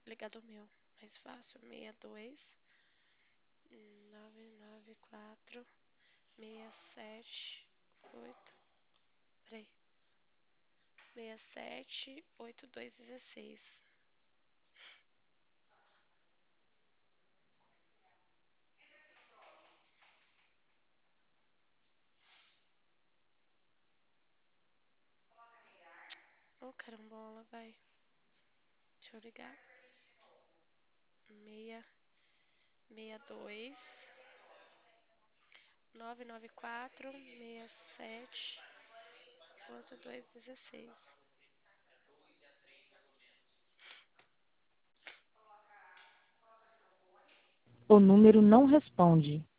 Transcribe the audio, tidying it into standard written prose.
ligar do meu. Mais fácil. 62 994 67 8. Peraí. 678216. Ô, carambola, vai. Deixa eu ligar. 662 994 67 8216. O número não responde.